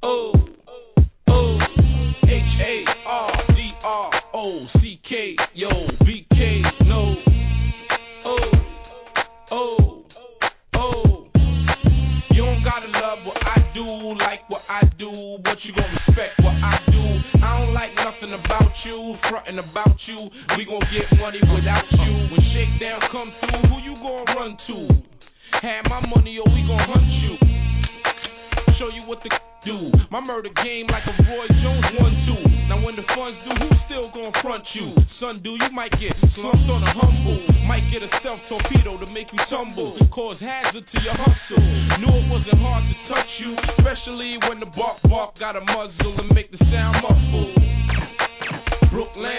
O O Hardrock, yo, BK, no. Oh, oh, oh. You don't gotta love what I do, like what I do, but you gon' respect what I do. I don't like nothing about you, frontin' about you. We gon' get money without you. When shakedown come through, who you gon' run to? Have my money or we gon' hunt you. Show you what the do. My murder game like a Roy Jones 1-2. Now when the funds do, who still gon' front you? Son, do you might get slumped on a humble. Might get a stealth torpedo to make you tumble. Cause hazard to your hustle. Knew it wasn't hard to touch you, especially when the bark got a muzzle and make the sound muffled. Brooklyn.